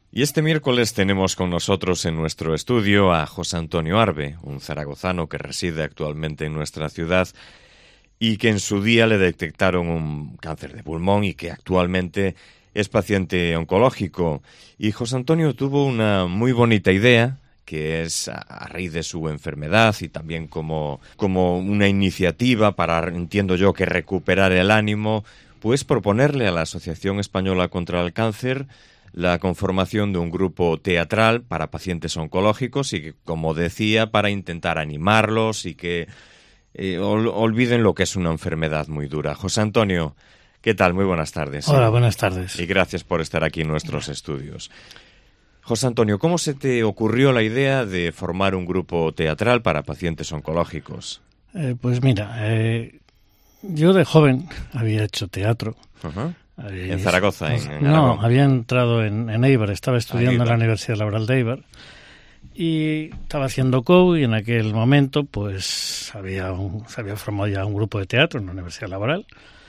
Y este miércoles tenemos con nosotros en nuestro estudio a José Antonio Arbe, un zaragozano que reside actualmente en nuestra ciudad y que en su día le detectaron un cáncer de pulmón y que actualmente es paciente oncológico. Y José Antonio tuvo una muy bonita idea, que es a raíz de su enfermedad y también como una iniciativa para, entiendo yo, que recuperar el ánimo, pues proponerle a la Asociación Española contra el Cáncer la conformación de un grupo teatral para pacientes oncológicos y que, como decía, para intentar animarlos y que olviden lo que es una enfermedad muy dura. José Antonio, ¿qué tal? Muy buenas tardes. Hola, buenas tardes. Y gracias por estar aquí en nuestros estudios. José Antonio, ¿cómo se te ocurrió la idea de formar un grupo teatral para pacientes oncológicos? Pues mira, yo de joven había hecho teatro. Uh-huh. ¿En Zaragoza? ¿En Aragón? No, había entrado en Eibar, estaba estudiando en la Universidad Laboral de Eibar y estaba haciendo COU y en aquel momento pues se había formado ya un grupo de teatro en la Universidad Laboral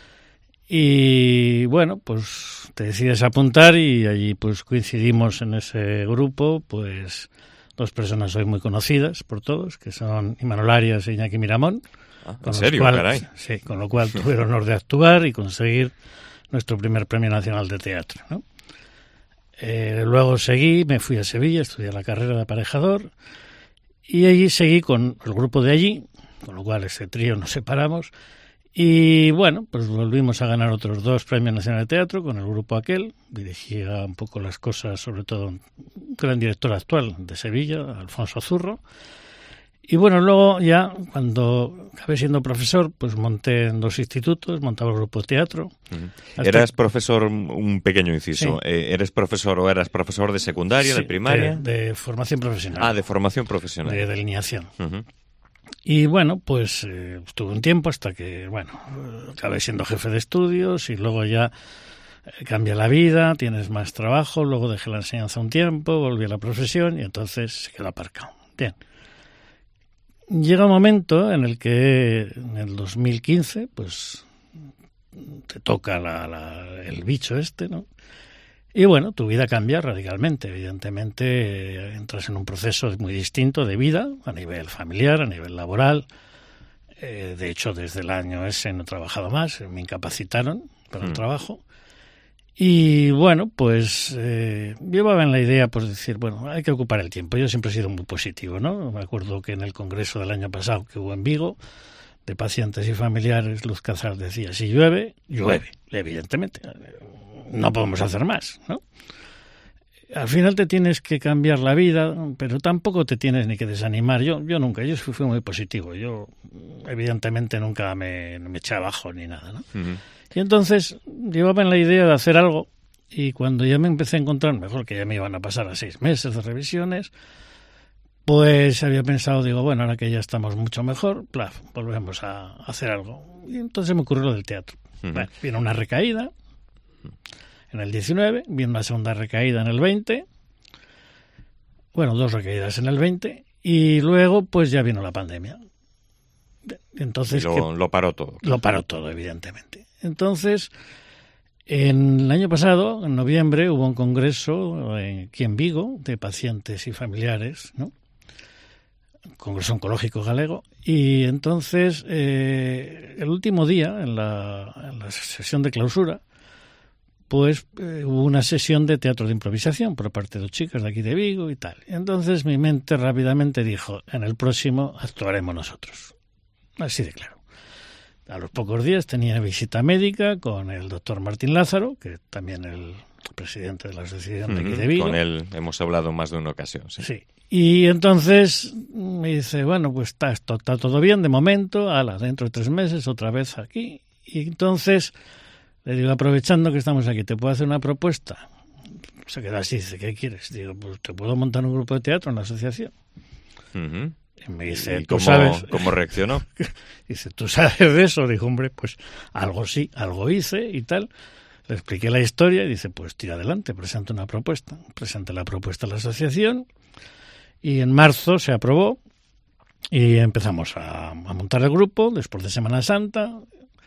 y bueno, pues te decides apuntar y allí pues coincidimos en ese grupo, pues dos personas hoy muy conocidas por todos, que son Imanol Arias e Iñaki Miramón. ¿En serio? Caray. Sí, con lo cual tuve el honor de actuar y conseguir nuestro primer Premio Nacional de Teatro, ¿no? Luego me fui a Sevilla, estudié la carrera de aparejador y allí seguí con el grupo de allí, con lo cual ese trío nos separamos y bueno, pues volvimos a ganar otros 2 Premios Nacionales de Teatro con el grupo aquel, dirigía un poco las cosas, sobre todo un gran director actual de Sevilla, Alfonso Zurro. Y bueno, luego ya, cuando acabé siendo profesor, pues monté en 2 institutos, montaba el grupo de teatro. Uh-huh. ¿Eras profesor, un pequeño inciso, sí. ¿Eres profesor o eras profesor de secundaria, sí, de primaria? De formación profesional. Ah, de formación profesional. De delineación. Uh-huh. Y bueno, pues estuve un tiempo hasta que, bueno, acabé siendo jefe de estudios y luego ya cambia la vida, tienes más trabajo, luego dejé la enseñanza un tiempo, volví a la profesión y entonces se quedó aparcado. Bien. Llega un momento en el que en el 2015 pues te toca el bicho este, ¿no? Y bueno, tu vida cambia radicalmente. Evidentemente entras en un proceso muy distinto de vida a nivel familiar, a nivel laboral. De hecho, desde el año ese no he trabajado más, me incapacitaron para el trabajo. Y bueno, pues llevaba en la idea, pues decir, bueno, hay que ocupar el tiempo. Yo siempre he sido muy positivo, ¿no? Me acuerdo que en el congreso del año pasado que hubo en Vigo, de pacientes y familiares, Luz Cazar decía, si llueve, llueve, evidentemente. No podemos hacer más, ¿no? Al final te tienes que cambiar la vida, pero tampoco te tienes ni que desanimar. Yo nunca, yo fui muy positivo. Yo, evidentemente, nunca me eché abajo ni nada, ¿no? Uh-huh. Y entonces llevaba en la idea de hacer algo y cuando ya me empecé a encontrar, mejor que ya me iban a pasar a 6 meses de revisiones, pues había pensado, digo, bueno, ahora que ya estamos mucho mejor, volvemos a hacer algo. Y entonces me ocurrió lo del teatro. Uh-huh. Bueno, vino una recaída en el 19, vino una segunda recaída en el 20, bueno, 2 recaídas en el 20 y luego pues ya vino la pandemia. Entonces, lo paró todo. Lo paró todo, evidentemente. Entonces, en el año pasado, en noviembre, hubo un congreso aquí en Vigo de pacientes y familiares, ¿no? Congreso Oncológico Galego, y entonces el último día, en la sesión de clausura, pues hubo una sesión de teatro de improvisación por parte de 2 chicas de aquí de Vigo y tal. Entonces mi mente rápidamente dijo, en el próximo actuaremos nosotros. Así de claro. A los pocos días tenía visita médica con el doctor Martín Lázaro, que también el presidente de la asociación de aquí de Vigo. Con él hemos hablado más de una ocasión. Sí. Sí. Y entonces me dice, bueno, pues está todo bien de momento, dentro de 3 meses otra vez aquí. Y entonces le digo, aprovechando que estamos aquí, ¿te puedo hacer una propuesta? Se queda así, dice, ¿qué quieres? Digo, pues te puedo montar un grupo de teatro en la asociación. Uh-huh. Y me dice, ¿y ¿tú sabes? ¿Cómo reaccionó? Dice, ¿tú sabes de eso? Dijo, hombre, pues algo sí, algo hice y tal. Le expliqué la historia y dice, pues tira adelante, presenta una propuesta. Presenté la propuesta a la asociación y en marzo se aprobó y empezamos a montar el grupo después de Semana Santa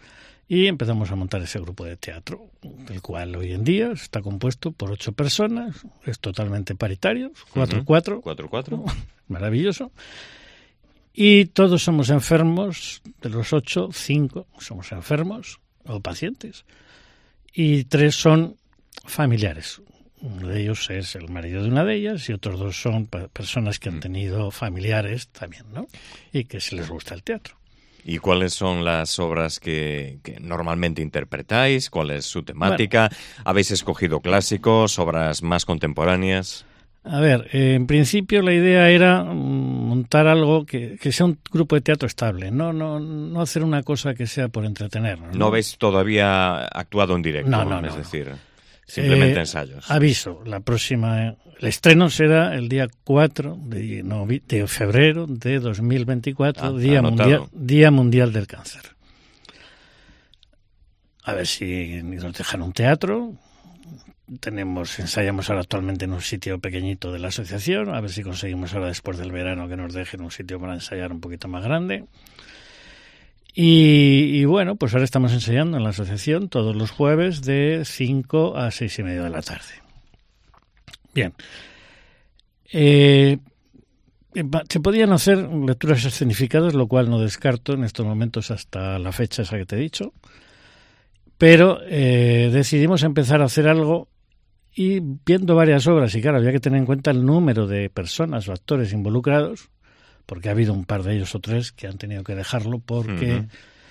Y empezamos a montar ese grupo de teatro, el cual hoy en día está compuesto por 8 personas, es totalmente paritario, 4-4. 4-4. Maravilloso. Y todos somos enfermos, de los 8, 5 somos enfermos o pacientes. Y 3 son familiares. Uno de ellos es el marido de una de ellas y otros 2 son personas que han tenido familiares también, ¿no? Y que se les gusta el teatro. ¿Y cuáles son las obras que normalmente interpretáis? ¿Cuál es su temática? Bueno, ¿habéis escogido clásicos, obras más contemporáneas? A ver, en principio la idea era montar algo que sea un grupo de teatro estable, no hacer una cosa que sea por entretener. ¿No habéis todavía actuado en directo? No. Es decir, simplemente ensayos. Aviso, el estreno será el día 4 de febrero de 2024, Día Mundial del Cáncer. A ver si nos dejan un teatro. Ensayamos ahora actualmente en un sitio pequeñito de la asociación, a ver si conseguimos ahora después del verano que nos dejen un sitio para ensayar un poquito más grande. Y bueno, pues ahora estamos ensayando en la asociación todos los jueves de 5 a 6 y media de la tarde. Bien. Se podían hacer lecturas escenificadas, lo cual no descarto en estos momentos hasta la fecha esa que te he dicho, pero decidimos empezar a hacer algo y viendo varias obras, y claro, había que tener en cuenta el número de personas o actores involucrados, porque ha habido un par de ellos o 3 que han tenido que dejarlo porque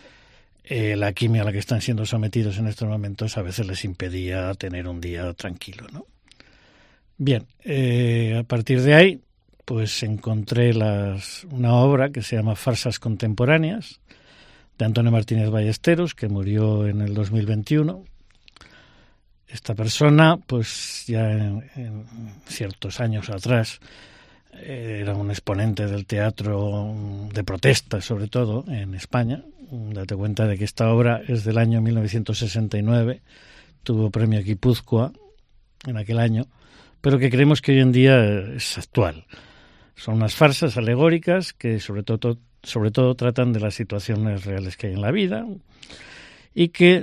la quimio a la que están siendo sometidos en estos momentos a veces les impedía tener un día tranquilo, ¿no? Bien, a partir de ahí pues encontré una obra que se llama Farsas Contemporáneas, de Antonio Martínez Ballesteros, que murió en el 2021. Esta persona, pues ya en ciertos años atrás, era un exponente del teatro de protesta, sobre todo en España. Date cuenta de que esta obra es del año 1969, tuvo premio Guipúzcoa en aquel año, pero que creemos que hoy en día es actual. Son unas farsas alegóricas que sobre todo tratan de las situaciones reales que hay en la vida y que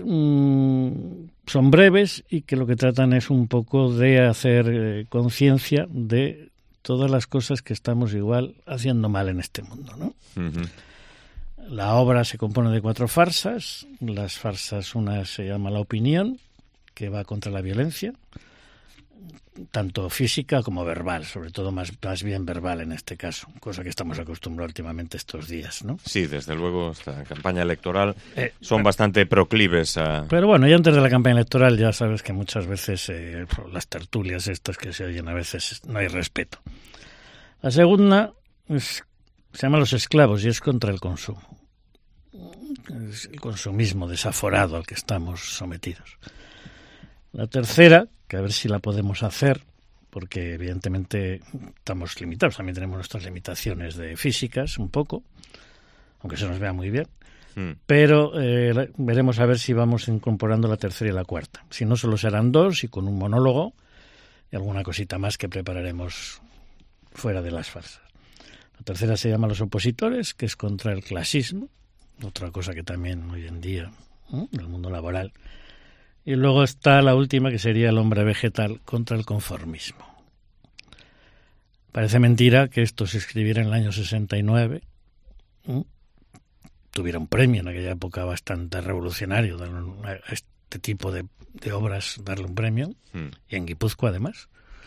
son breves y que lo que tratan es un poco de hacer conciencia de todas las cosas que estamos igual haciendo mal en este mundo, ¿no? Uh-huh. La obra se compone de 4 farsas. Las farsas, una se llama La Opinión, que va contra la violencia, tanto física como verbal, sobre todo más bien verbal en este caso, cosa que estamos acostumbrados últimamente estos días, ¿no? Sí, desde luego, esta campaña electoral son bastante proclives a... Pero bueno, y antes de la campaña electoral ya sabes que muchas veces las tertulias estas que se oyen a veces no hay respeto. La segunda se llama Los Esclavos y es contra el consumo. Es el consumismo desaforado al que estamos sometidos. La tercera, que a ver si la podemos hacer, porque evidentemente estamos limitados, también tenemos nuestras limitaciones de físicas un poco, aunque se nos vea muy bien, pero veremos a ver si vamos incorporando la tercera y la cuarta. Si no, solo serán 2 y con un monólogo y alguna cosita más que prepararemos fuera de las farsas. La tercera se llama Los Opositores, que es contra el clasismo, otra cosa que también hoy en día, en el mundo laboral. Y luego está la última, que sería El Hombre Vegetal, contra el conformismo. Parece mentira que esto se escribiera en el año 69. Tuviera un premio en aquella época bastante revolucionario, a este tipo de obras darle un premio, y en Guipúzcoa además,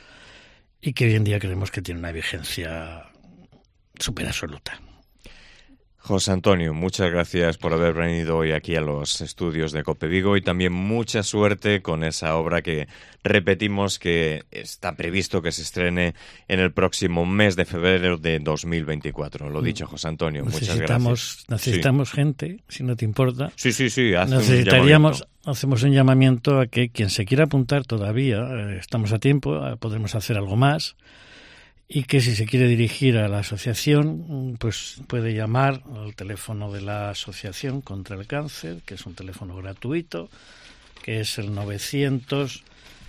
y que hoy en día creemos que tiene una vigencia súper absoluta. José Antonio, muchas gracias por haber venido hoy aquí a los estudios de COPE Vigo y también mucha suerte con esa obra que repetimos que está previsto que se estrene en el próximo mes de febrero de 2024. Lo dicho, José Antonio, muchas gracias. Necesitamos gente, si no te importa. Sí, Hacemos un llamamiento a que quien se quiera apuntar todavía, estamos a tiempo, podremos hacer algo más. Y que si se quiere dirigir a la asociación, pues puede llamar al teléfono de la Asociación contra el Cáncer, que es un teléfono gratuito, que es el 900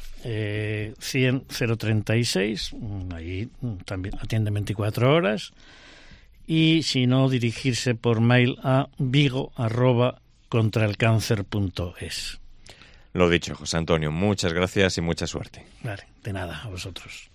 100 036. Ahí también atiende 24 horas. Y si no, dirigirse por mail a vigo@copevigo.es. contraelcáncer.es. Lo dicho, José Antonio, muchas gracias y mucha suerte. Vale, de nada, a vosotros.